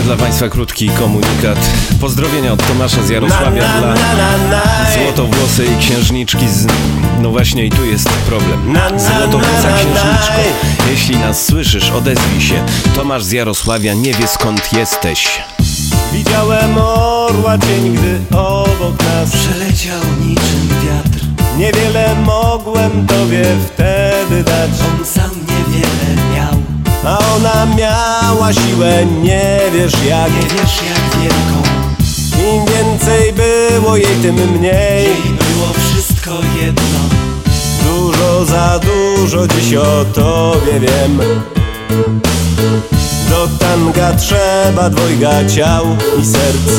dla Państwa krótki komunikat. Pozdrowienia od Tomasza z Jarosławia dla złotowłosej księżniczki z... No właśnie i tu jest problem. Złotowłosa księżniczko, jeśli nas słyszysz, odezwij się. Tomasz z Jarosławia nie wie, skąd jesteś. Widziałem orła cień, gdy obok nas przeleciał niczym wiatr. Niewiele mogłem tobie wtedy dać. On sam niewiele miał, a ona miała siłę, nie wiesz jak. nie wiesz jak wielką. Im więcej było jej, tym mniej. Jej było wszystko jedno. Dużo za dużo dziś o tobie wiem. Do tanga trzeba dwojga ciał i serc.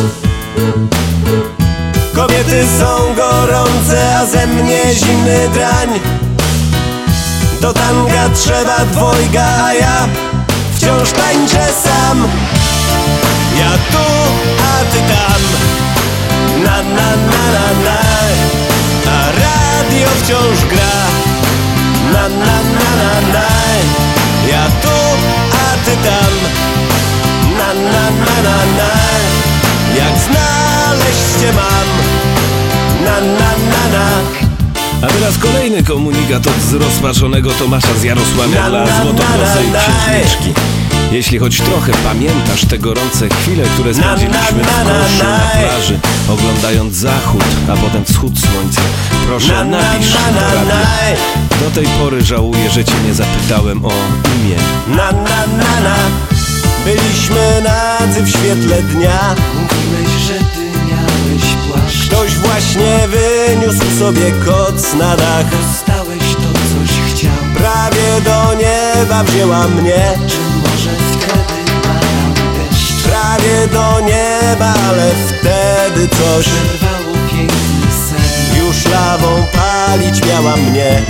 Kobiety są gorące, a ze mnie zimny drań. Do tanga trzeba dwojga, a ja wciąż tańczę sam. Ja tu, a ty tam. Na na na na na. A radio wciąż gra. Na na na na na. Ja tu, a ty tam. Na na na na na. Jak znaleźć cię mam. Na na na na. A teraz kolejny komunikat od zrozpaczonego Tomasza z Jarosławia dla złotowłosej księżniczki. Jeśli choć trochę pamiętasz te gorące chwile, które spędziliśmy w koszu na plaży, oglądając zachód, a potem wschód słońca, proszę napisz do radia. Do tej pory żałuję, że cię nie zapytałem o imię. Na na na na. Byliśmy nadzy w świetle dnia. Mówiłeś, że ty miałeś płaszcz. Ktoś właśnie wyniósł sobie koc na dach. Dostałeś to, coś chciał. Prawie do nieba wzięła mnie. Czy może wtedy padał deszcz? Prawie do nieba, ale wtedy coś Przerwało piękny sen. już lawą palić miała mnie.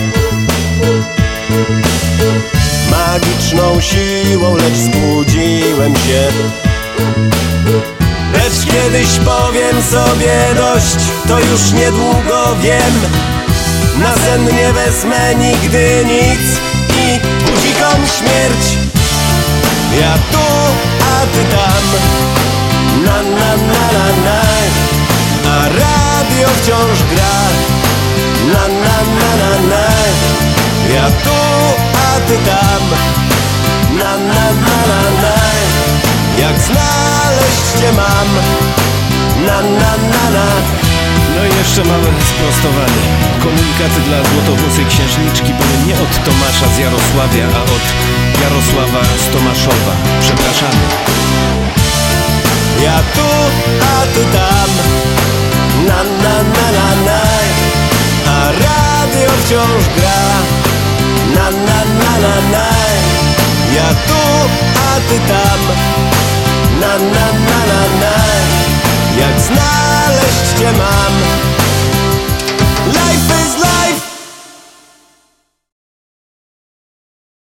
Magiczną siłą, lecz zbudziłem się. Lecz kiedyś powiem sobie dość, to już niedługo wiem. Na sen nie wezmę nigdy nic i budzikom śmierć. Ja tu, a ty tam. Na na na na na. A radio wciąż gra. Na na na na na. Ja tu, a ty tam. Na na na na na. Jak znaleźć cię mam. Na na na na. No i jeszcze małe sprostowanie. Komunikaty dla złotowłosej księżniczki były nie od Tomasza z Jarosławia, a od Jarosława z Tomaszowa. Przepraszamy. Ja tu, a ty tam. Na na na na na. A radio wciąż gra. Na na na na na. Ja tu, a ty tam. Na na na na